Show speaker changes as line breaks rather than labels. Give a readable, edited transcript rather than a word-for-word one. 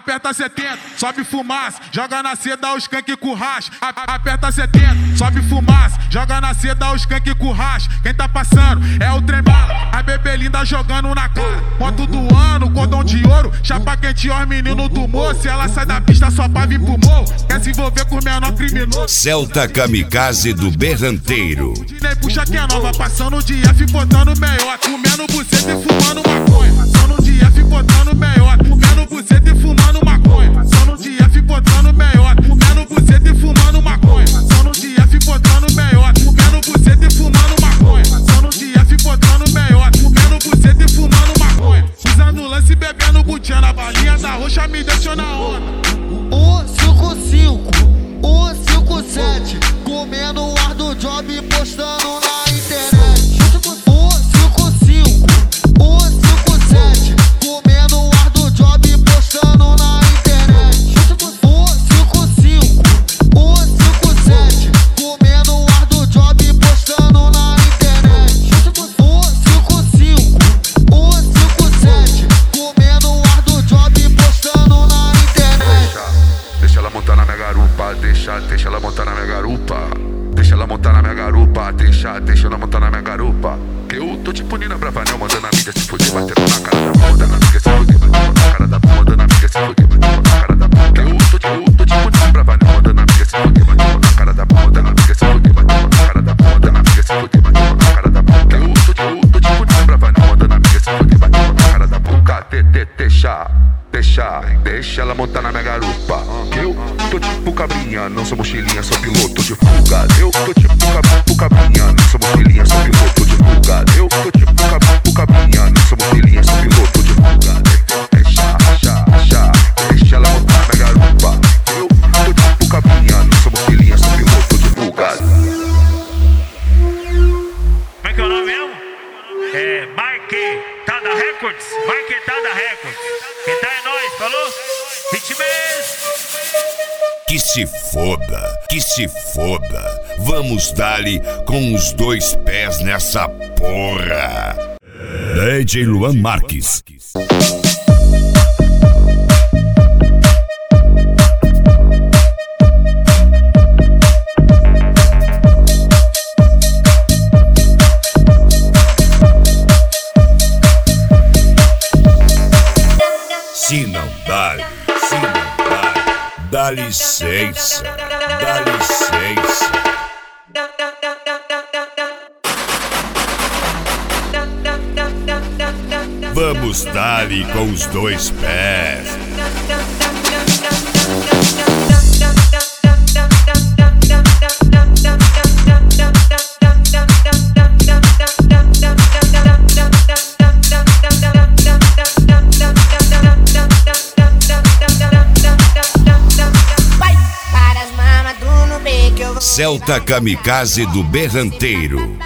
Aperta 70, sobe fumaça, joga na seda os skunk com racha. Aperta 70, sobe fumaça, joga na seda os skunk com racha. Quem tá passando é o trem bala, a bebê linda jogando na cara. Moto do ano, cordão de ouro, chapa quente ó, os meninos do morro. Se ela sai da pista só pra vir pro morro, quer se envolver com o menor criminoso.
Celta Kamikaze do Berranteiro.
Nem puxa que é nova, passando o dia, fica botando meiota, comendo buceta e fumando maconha. Passando o dia, fica botando meiota, comendo buceta e fumando maconha. Passando o dia, fica botando meiota, comendo buceta e fumando maconha. Passando o dia, fica botando meiota, comendo buceta e fumando maconha. Passando o dia, fica botando meiota, comendo buceta e fumando maconha. Usando lance e bebendo butinha na balinha da roxa, me deixou na onda.
O 55, o 57, comendo o ar do job e postando na internet. O 55, o 57, comendo o ar do job e postando na internet. O 55, o 57, comendo o ar do job e postando na internet. O 55, o 57, comendo o ar do job e postando na internet.
Deixa ela montar na minha garupa, deixa ela montar na minha garupa. Deixa ela montar na minha garupa, deixa ela montar na minha garupa. Que eu tô tipo Nina Bravanel, mandando a mídia se fuder, batendo na cara da bunda, mandando a amiga se fuder, batendo na cara da bunda, mandando a amiga se fuder, batendo na cara da bunda. Que eu tô tipo Nina Bravanel, mandando a amiga se fuder, batendo na cara da bunda, mandando a amiga se fuder, batendo na cara da bunda, mandando a amiga se fuder, batendo na cara da bunda. Que eu tô tipo Nina Bravanel, mandando a amiga se fuder, batendo na cara da bunda. Deixa ela montar na minha garupa. Eu tô tipo cabrinha, não sou mochilinha, sou piloto de fuga. Eu tô tipo cabrinha, não sou mochilinha, sou piloto de fuga. Eu tô tipo cabrinha, não sou mochilinha, sou piloto de fuga. Deixa ela montar na minha garupa. Eu tô tipo cabrinha, não sou mochilinha, sou piloto de fuga.
Como é que é o nome mesmo? É Marquetada Records. Marquetada Records. Quem tá é nós, falou? Ritmes!
Que se foda. Vamos dar-lhe com os dois pés nessa porra. DJ Luan Marques. Se não dá licença. Vamos dar-lhe com os dois pés. Celta Kamikaze do Berranteiro.